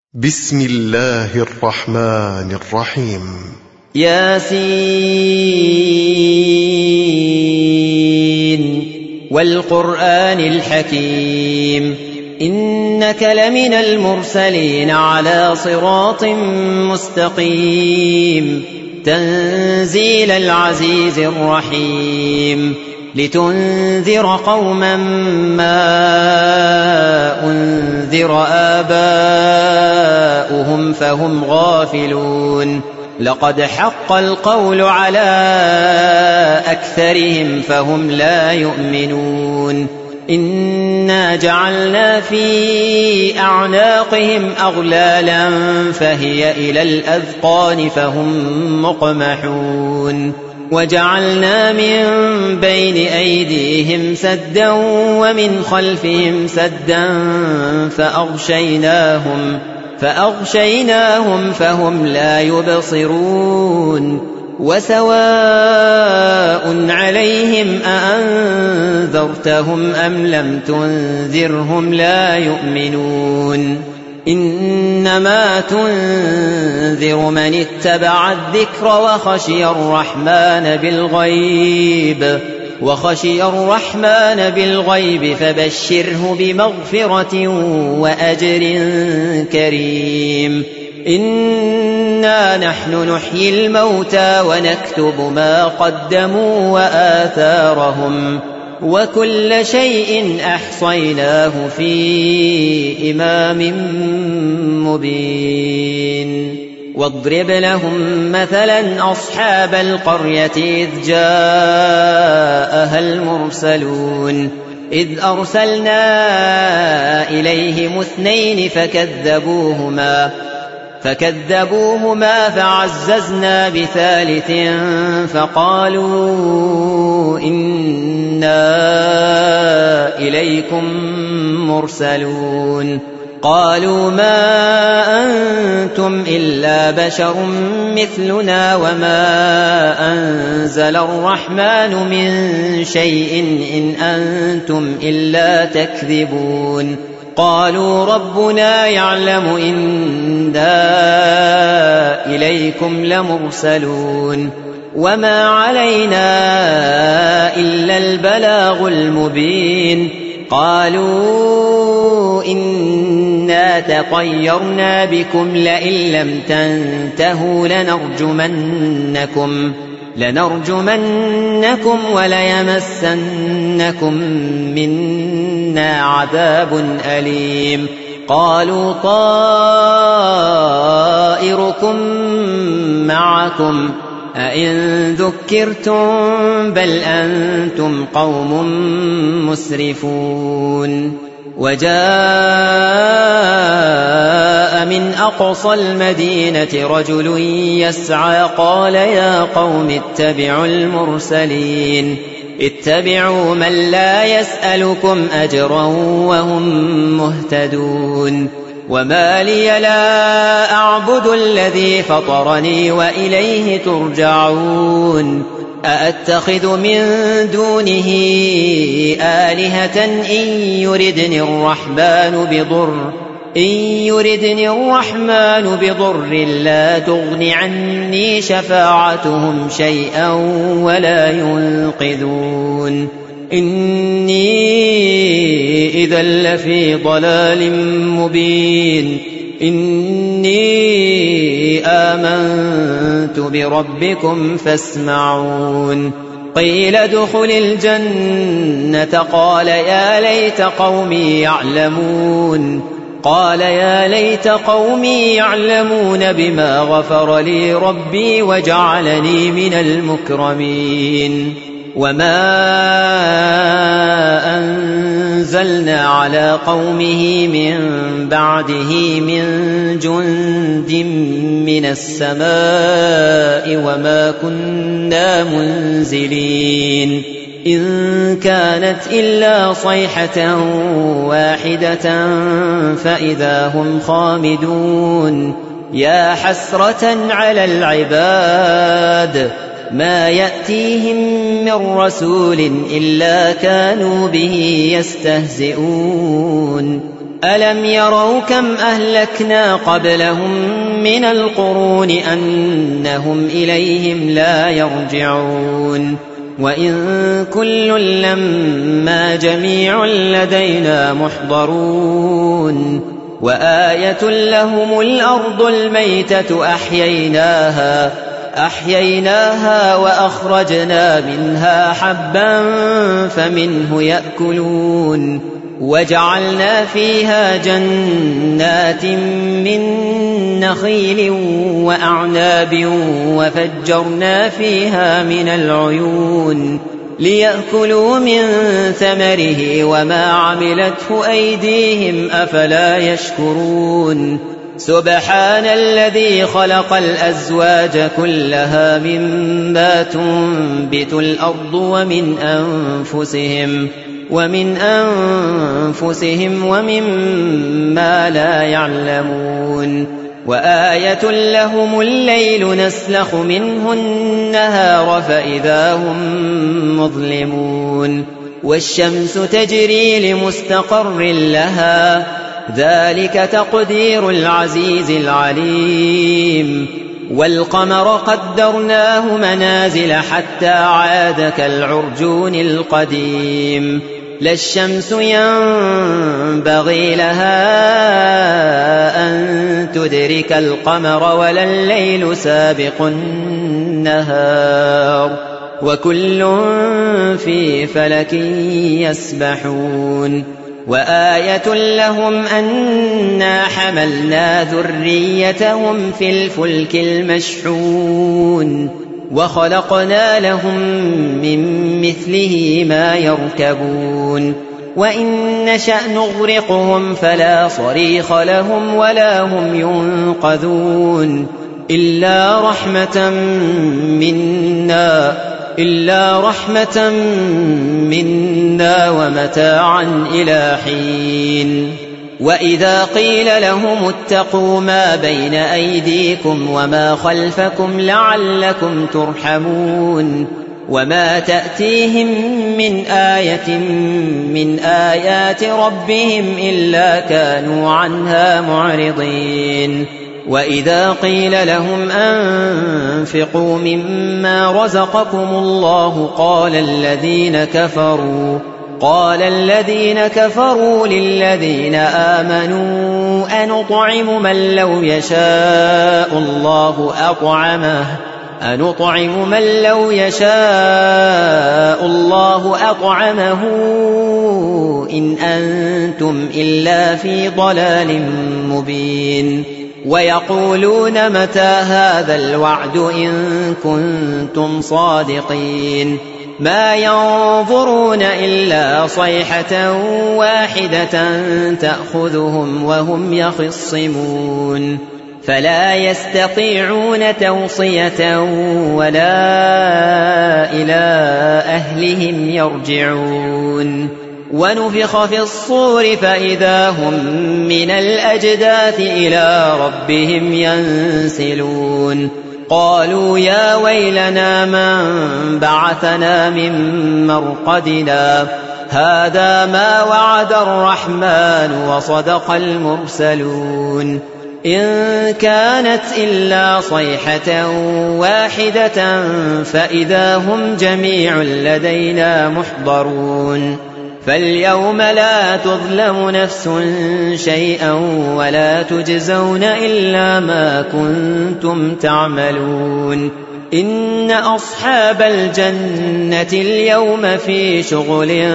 بسم الله الرحمن الرحيم. ياسين والقرآن الحكيم إنك لمن المرسلين على صراط مستقيم تنزيل العزيز الرحيم لتنذر قوما ما أنذر آباؤهم فهم غافلون لقد حق القول على أكثرهم فهم لا يؤمنون إنا جعلنا في أعناقهم أغلالا فهي إلى الأذقان فهم مقمحون وجعلنا من بين أيديهم سدا ومن خلفهم سدا فأغشيناهم فهم لا يبصرون وسواء عليهم أأنذرتهم أم لم تنذرهم لا يؤمنون إنما تنذر من اتبع الذكر وخشي الرحمن بالغيب فبشره بمغفرة وأجر كريم إنا نحن نحيي الموتى ونكتب ما قدموا وآثارهم وكل شيء أحصيناه في إمام مبين واضرب لهم مثلا أصحاب القرية إذ جاءها المرسلون إذ أرسلنا إليهم 2 فكذبوهما فعززنا ب3 فقالوا إنا إليكم مرسلون قالوا ما أنتم إلا بشر مثلنا وما أنزل الرحمن من شيء إن أنتم إلا تكذبون قالوا ربنا يعلم إنا إليكم لمرسلون وما علينا إلا البلاغ المبين قالوا إنا تطيرنا بكم لئن لم تنتهوا لنرجمنكم وليمسنكم منا عذاب أليم قالوا طائركم معكم أئن ذكرتم بل أنتم قوم مسرفون وجاء من أقصى المدينة رجل يسعى قال يا قوم اتبعوا المرسلين اتبعوا من لا يسألكم أجرا وهم مهتدون وما لي لا أعبد الذي فطرني وإليه ترجعون أأتخذ من دونه آلهة إن يردني الرحمن بضر لا تغن عني شفاعتهم شيئا ولا ينقذون إني إذا لفي ضلال مبين إني آمنت بربكم فاسمعون قيل ادخل الجنة قال يا ليت قومي يعلمون بما غفر لي ربي وجعلني من المكرمين وما أنزلنا على قومه من بعده من جند من السماء وما كنا منزلين إن كانت إلا صيحة واحدة فإذا هم خامدون يا حسرة على العباد ما يأتيهم من رسول إلا كانوا به يستهزئون ألم يروا كم أهلكنا قبلهم من القرون أنهم إليهم لا يرجعون وإن كل لما جميع لدينا محضرون وآية لهم الأرض الميتة أحييناها وأخرجنا منها حبا فمنه يأكلون وجعلنا فيها جنات من نخيل وأعناب وفجرنا فيها من العيون ليأكلوا من ثمره وما عملته أيديهم أفلا يشكرون سبحان الذي خلق الأزواج كلها مما تنبت الأرض ومن أنفسهم ومما لا يعلمون وآية لهم الليل نسلخ منه النهار فإذا هم مظلمون والشمس تجري لمستقر لها ذلك تقدير العزيز العليم والقمر قدرناه منازل حتى عاد كالعرجون القديم لا الشمس ينبغي لها أن تدرك القمر ولا الليل سابق النهار وكل في فلك يسبحون وآية لهم أنا حملنا ذريتهم في الفلك المشحون وخلقنا لهم من مثله ما يركبون وإن نشأ نغرقهم فلا صريخ لهم ولا هم ينقذون إلا رحمة منا ومتاعا إلى حين وإذا قيل لهم اتقوا ما بين أيديكم وما خلفكم لعلكم ترحمون وما تأتيهم من آية من آيات ربهم إلا كانوا عنها معرضين وإذا قيل لهم أنفقوا مما رزقكم الله قال الذين كفروا للذين آمنوا أنطعم من لو يشاء الله أطعمه إن أنتم إلا في ضلال مبين ويقولون متى هذا الوعد إن كنتم صادقين ما ينظرون إلا صيحة واحدة تأخذهم وهم يخصمون فلا يستطيعون توصية ولا إلى أهلهم يرجعون ونفخ في الصور فإذا هم من الأجداث إلى ربهم ينسلون قالوا يا ويلنا من بعثنا من مرقدنا هذا ما وعد الرحمن وصدق المرسلون إن كانت إلا صيحة واحدة فإذا هم جميع لدينا محضرون فاليوم لا تظلم نفس شيئا ولا تجزون إلا ما كنتم تعملون إن أصحاب الجنة اليوم في شغل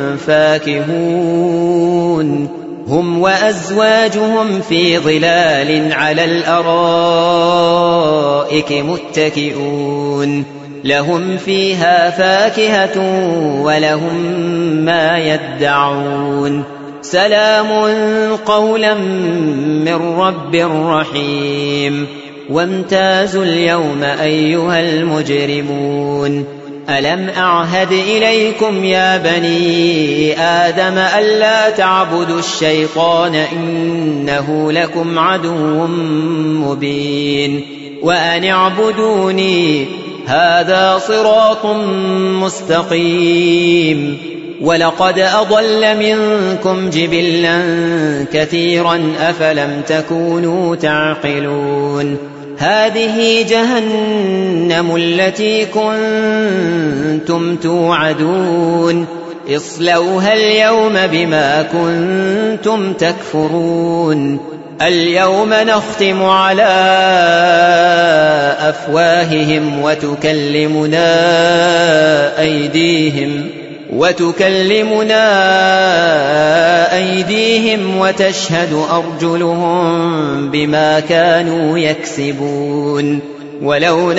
فاكهون هم وأزواجهم في ظلال على الأرائك متكئون لهم فيها فاكهة ولهم ما يدعون سلام قولا من رب رحيم وامتازوا اليوم أيها المجرمون ألم أعهد إليكم يا بني آدم ألا تعبدوا الشيطان إنه لكم عدو مبين وأن اعبدوني هذا صراط مستقيم ولقد أضل منكم جبلا كثيرا أفلم تكونوا تعقلون هذه جهنم التي كنتم توعدون اصلوها اليوم بما كنتم تكفرون اليوم نختم على أفواههم وتكلمنا أيديهم وتشهد أرجلهم بما كانوا يكسبون ولو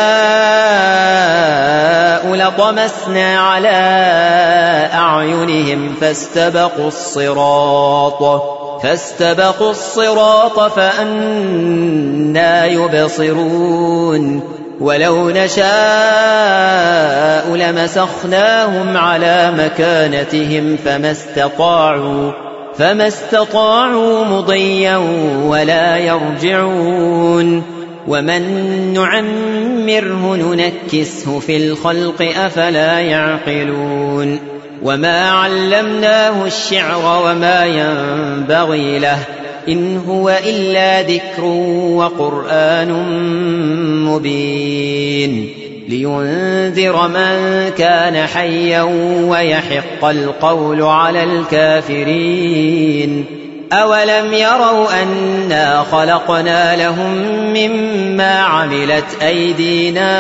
نشاء لطمسنا على أعينهم فاستبقوا الصراط فأنى يبصرون ولو نشاء لمسخناهم على مكانتهم فما استطاعوا مضيا ولا يرجعون ومن نعمره ننكسه في الخلق أفلا يعقلون وما علمناه الشعر وما ينبغي له إن هو إلا ذكر وقرآن مبين لينذر من كان حيا ويحق القول على الكافرين أولم يروا أنا خلقنا لهم مما عملت أيدينا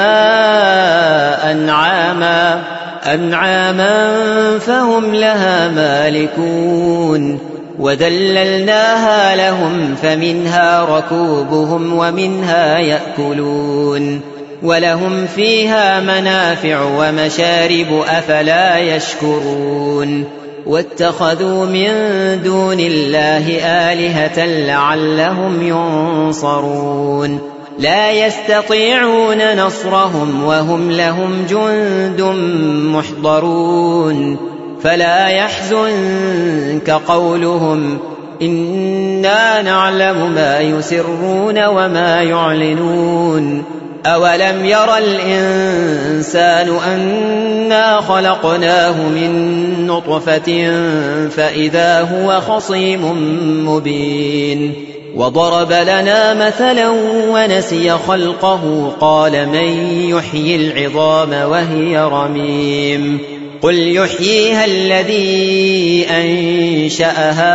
أنعاما فهم لها مالكون وذللناها لهم فمنها ركوبهم ومنها يأكلون ولهم فيها منافع ومشارب أفلا يشكرون واتخذوا من دون الله آلهة لعلهم ينصرون لا يستطيعون نصرهم وهم لهم جند محضرون فلا يحزنك قولهم إنا نعلم ما يسرون وما يعلنون أولم ير الإنسان أنا خلقناه من نطفة فإذا هو خصيم مبين وضرب لنا مثلا ونسي خلقه قال من يحيي العظام وهي رميم قل يحييها الذي أنشأها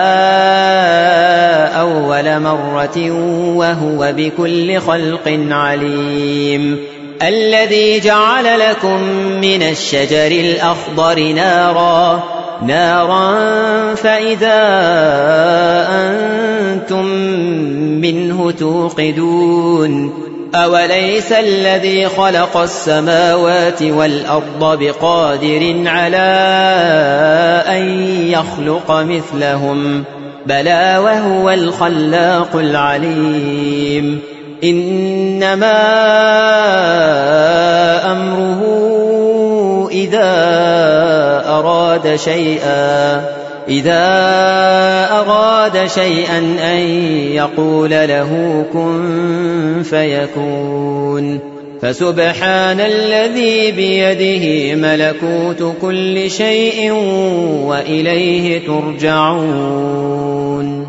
أول مرة وهو بكل خلق عليم الذي جعل لكم من الشجر الأخضر نارا فإذا أنتم منه توقدون أوليس الذي خلق السماوات والأرض بقادر على أن يخلق مثلهم بلى وهو الخلاق العليم إنما أمره إذا أراد شيئا أن يقول له كن فيكون فسبحان الذي بيده ملكوت كل شيء وإليه ترجعون